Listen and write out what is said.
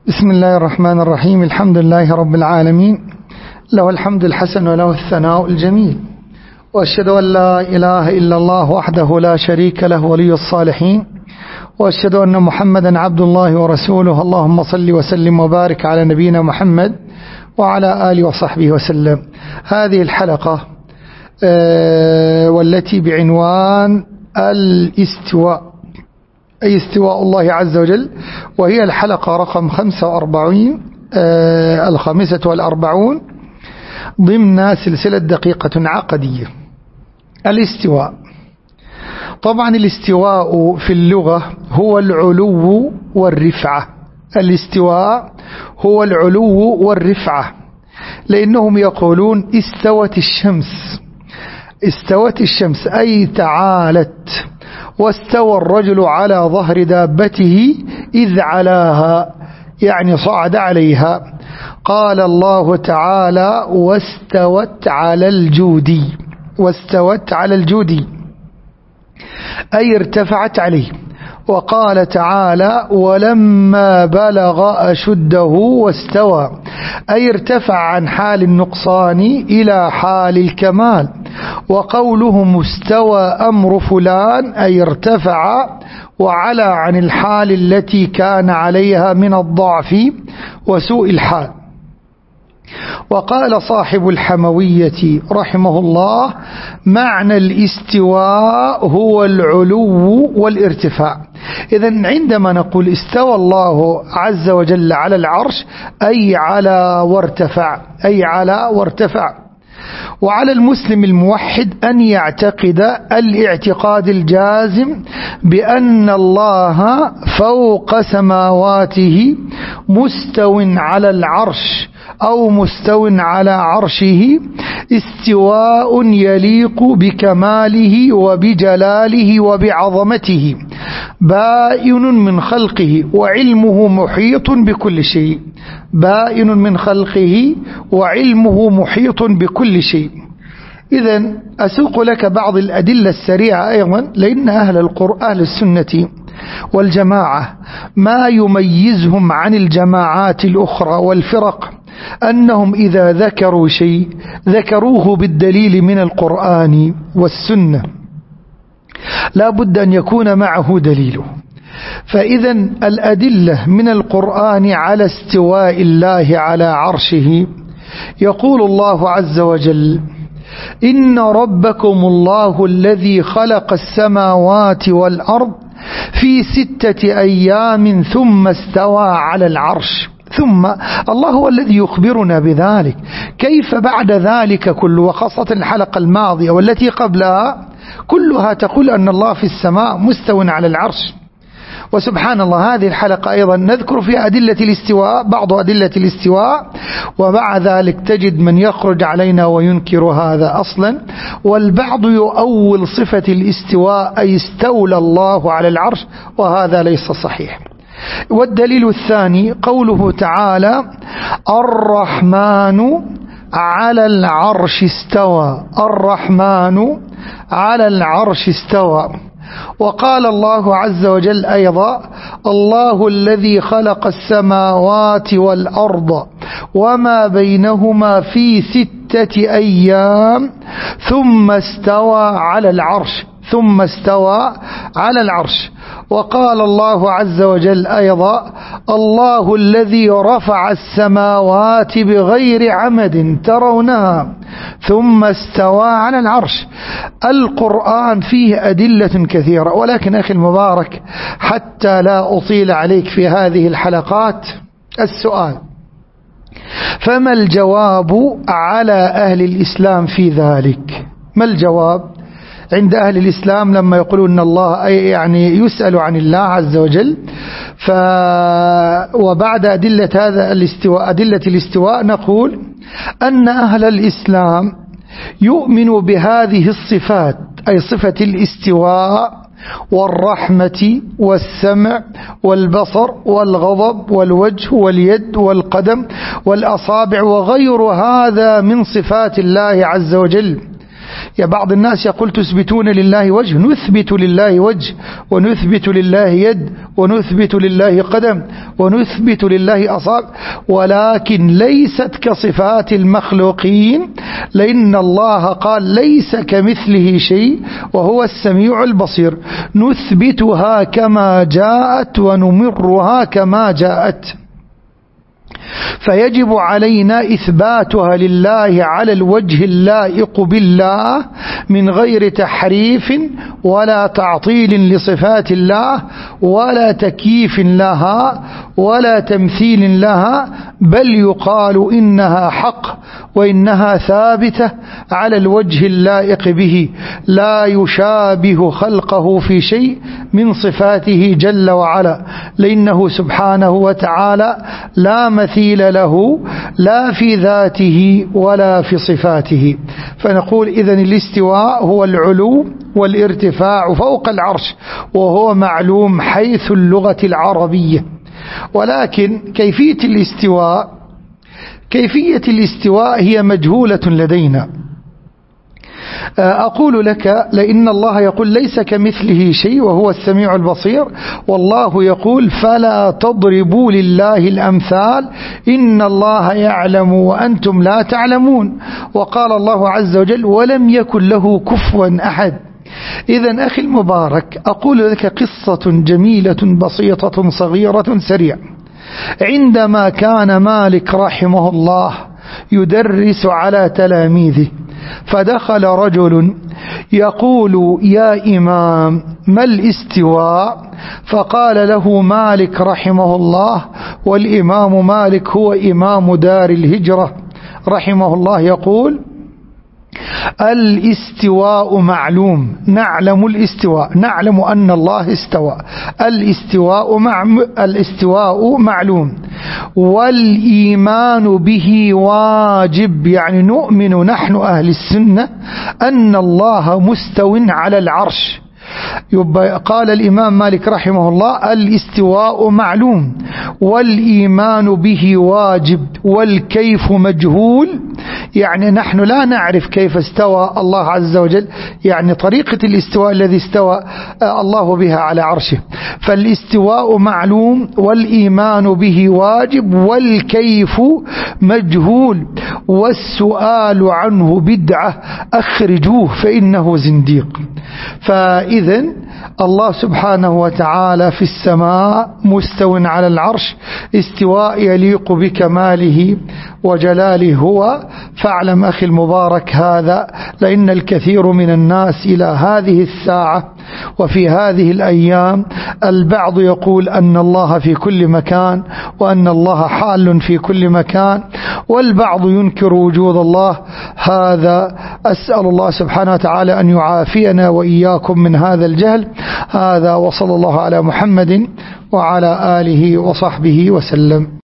بسم الله الرحمن الرحيم. الحمد لله رب العالمين، له الحمد الحسن وله الثناء الجميل، وأشهد أن لا إله إلا الله وحده لا شريك له ولي الصالحين، وأشهد أن محمدا عبد الله ورسوله. اللهم صل وسلم وبارك على نبينا محمد وعلى آله وصحبه وسلم. هذه الحلقة والتي بعنوان الاستواء، أي استواء الله عز وجل، وهي الحلقة رقم 45 ال45 ضمن سلسلة دقيقة عقدية. الاستواء، طبعا الاستواء في اللغة هو العلو والرفعة. الاستواء هو العلو والرفعة، لأنهم يقولون استوت الشمس. استوت الشمس أي تعالت، واستوى الرجل على ظهر دابته إذ علاها، يعني صعد عليها. قال الله تعالى واستوت على الجودي، واستوت على الجودي أي ارتفعت عليه. وقال تعالى ولما بلغ أشده واستوى أي ارتفع عن حال النقصان إلى حال الكمال. وقوله مستوى أمر فلان أي ارتفع وعلى عن الحال التي كان عليها من الضعف وسوء الحال. وقال صاحب الحموية رحمه الله معنى الاستواء هو العلو والارتفاع. إذن عندما نقول استوى الله عز وجل على العرش أي على وارتفع، أي على وارتفع. وعلى المسلم الموحد أن يعتقد الاعتقاد الجازم بأن الله فوق سماواته مستو على العرش أو مستو على عرشه استواء يليق بكماله وبجلاله وبعظمته، بائن من خلقه وعلمه محيط بكل شيء. بائن من خلقه وعلمه محيط بكل شيء. إذن أسوق لك بعض الأدلة السريعة أيضا، لأن أهل السنة والجماعة ما يميزهم عن الجماعات الأخرى والفرق أنهم إذا ذكروا شيء ذكروه بالدليل من القرآن والسنة، لا بد أن يكون معه دليله. فإذا الأدلة من القرآن على استواء الله على عرشه، يقول الله عز وجل إن ربكم الله الذي خلق السماوات والأرض في 6 أيام ثم استوى على العرش. ثم الله هو الذي يخبرنا بذلك، كيف بعد ذلك كله، وخاصة الحلقة الماضية والتي قبلها كلها تقول أن الله في السماء مستو على العرش. وسبحان الله هذه الحلقة أيضا نذكر فيها أدلة الاستواء، بعض أدلة الاستواء، ومع ذلك تجد من يخرج علينا وينكر هذا أصلا، والبعض يؤول صفة الاستواء أي استولى الله على العرش، وهذا ليس صحيح. والدليل الثاني قوله تعالى الرحمن على العرش استوى. الرحمن على العرش استوى. وقال الله عز وجل أيضا الله الذي خلق السماوات والأرض وما بينهما في 6 أيام ثم استوى على العرش. ثم استوى على العرش. وقال الله عز وجل أيضا الله الذي رفع السماوات بغير عمد ترونها ثم استوى على العرش. القرآن فيه أدلة كثيرة، ولكن أخي المبارك حتى لا أطيل عليك في هذه الحلقات، السؤال فما الجواب على أهل الإسلام في ذلك؟ ما الجواب عند أهل الإسلام لما يقولون أن الله يعني يسأل عن الله عز وجل؟ وبعد أدلة هذا الاستواء، أدلة الاستواء، نقول أن أهل الإسلام يؤمن بهذه الصفات، أي صفة الاستواء والرحمة والسمع والبصر والغضب والوجه واليد والقدم والأصابع وغير هذا من صفات الله عز وجل. يا بعض الناس يقول تثبتون لله وجه، نثبت لله وجه ونثبت لله يد ونثبت لله قدم ونثبت لله أصابع، ولكن ليست كصفات المخلوقين، لأن الله قال ليس كمثله شيء وهو السميع البصير. نثبتها كما جاءت ونمرها كما جاءت، فيجب علينا إثباتها لله على الوجه اللائق بالله من غير تحريف ولا تعطيل لصفات الله ولا تكييف لها ولا تمثيل لها، بل يقال إنها حق وإنها ثابتة على الوجه اللائق به، لا يشابه خلقه في شيء من صفاته جل وعلا، لأنه سبحانه وتعالى لا مثيل له لا في ذاته ولا في صفاته. فنقول إذن الاستواء هو العلو والارتفاع فوق العرش، وهو معلوم حيث اللغة العربية. ولكن كيفية الاستواء هي مجهولة لدينا. أقول لك لأن الله يقول ليس كمثله شيء وهو السميع البصير، والله يقول فلا تضربوا لله الأمثال إن الله يعلم وأنتم لا تعلمون، وقال الله عز وجل ولم يكن له كفوا أحد. إذن أخي المبارك أقول لك قصة جميلة بسيطة صغيرة سريعة. عندما كان مالك رحمه الله يدرس على تلاميذه، فدخل رجل يقول يا إمام ما الاستواء؟ فقال له مالك رحمه الله، والإمام مالك هو إمام دار الهجرة رحمه الله، يقول الاستواء معلوم، نعلم الاستواء، نعلم أن الله استوى، الاستواء معلوم، والإيمان به واجب، يعني نؤمن نحن أهل السنة أن الله مستو على العرش. قال الإمام مالك رحمه الله الاستواء معلوم والإيمان به واجب والكيف مجهول، يعني نحن لا نعرف كيف استوى الله عز وجل، يعني طريقة الاستواء الذي استوى الله بها على عرشه. فالاستواء معلوم والإيمان به واجب والكيف مجهول، والسؤال عنه بدعة أخرجوه فإنه زنديق. فإذن الله سبحانه وتعالى في السماء مستو على العرش، استواء يليق بكماله وجلاله هو. فاعلم أخي المبارك هذا، لأن الكثير من الناس إلى هذه الساعة وفي هذه الأيام البعض يقول أن الله في كل مكان وأن الله حال في كل مكان، والبعض ينكر وجود الله. هذا أسأل الله سبحانه وتعالى أن يعافينا وإياكم من هذا الجهل. هذا وصلى الله على محمد وعلى آله وصحبه وسلم.